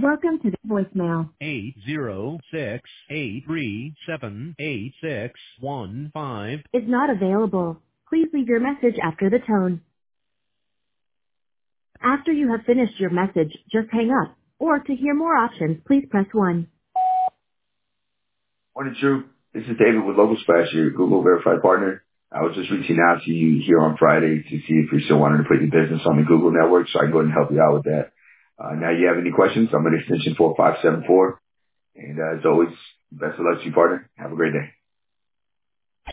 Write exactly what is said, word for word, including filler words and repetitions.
Welcome to the voicemail. eight zero six eight three seven eight six one five Is not available. Please leave your message after the tone. After you have finished your message, just hang up. Or to hear more options, please press one. Morning, True. This is David with Local Splash, your Google Verified Partner. I was just reaching out to you here on Friday to see if you're still wanting to put your business on the Google network, so I can go ahead and help you out with that. Uh, now you have any questions, I'm at extension four five seven four. And uh, as always, best of luck to you, partner. Have a great day.